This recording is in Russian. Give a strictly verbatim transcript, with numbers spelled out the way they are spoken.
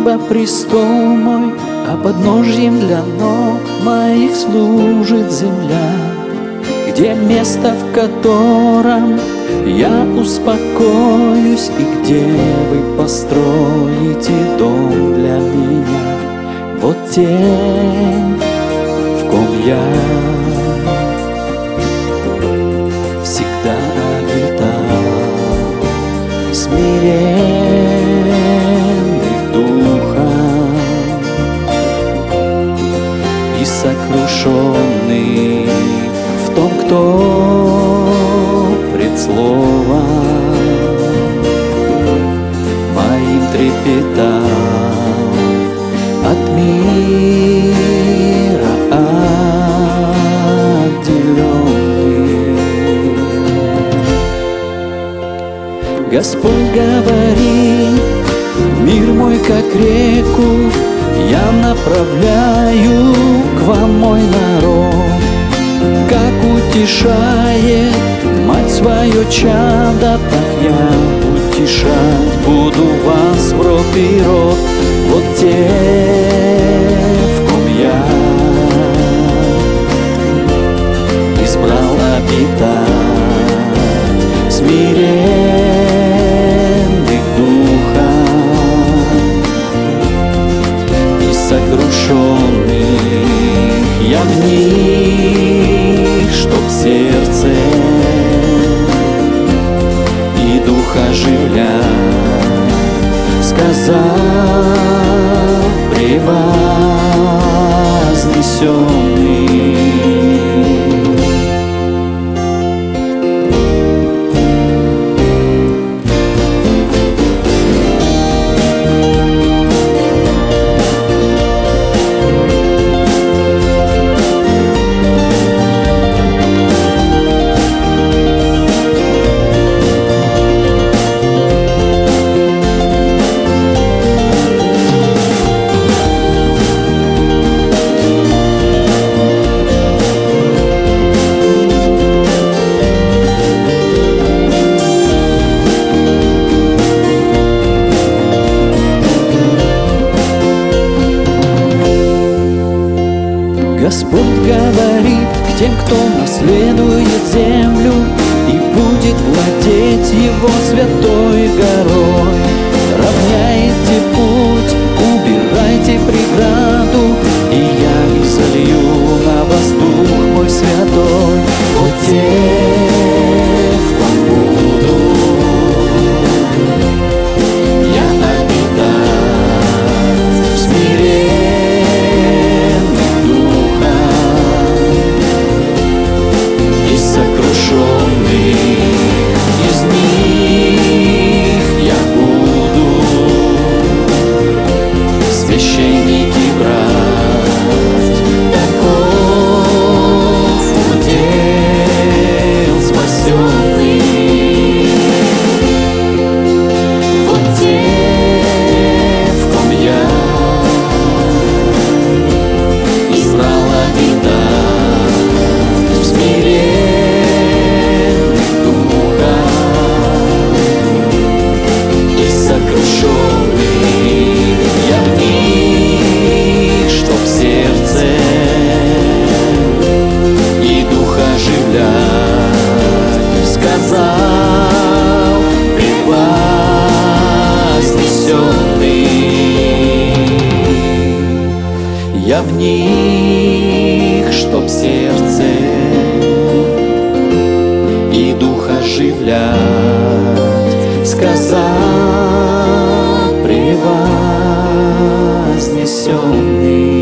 неба престол мой, а подножьем для ног моих служит земля, где место, в котором я успокоюсь, и где вы построите дом для меня. Вот тень, в ком я всегда обитал, смиренных духом и сокрушенный в том, кто пред словом моим трепетал, от мира отделенный. Господь говорит: мир мой как реку я направляю к вам, мой народ. Как утешает мать свое чадо, так я утешать буду вас в род и род. Вот те, в ком я избрал обитать, смиренных духом и сокрушенных я в них, чтоб сердце и дух оживлять, сказал превознесенный. Господь говорит к тем, кто наследует землю и будет владеть его святой горой: равняйте путь, убирайте преграду, и я изолью на вас дух мой святой. Вот те, в ком буду я обитать, в смиренных духом и сокрушенных, из них я буду священники брать. Таков удел спасенный. Вот те, в ком я избрал обитать, в смиренных духом и сокрушенных я в них, чтоб сердце и дух оживлять, сказал превознесенный. Я в них, чтоб сердце и дух оживлять, сказал превознесенный.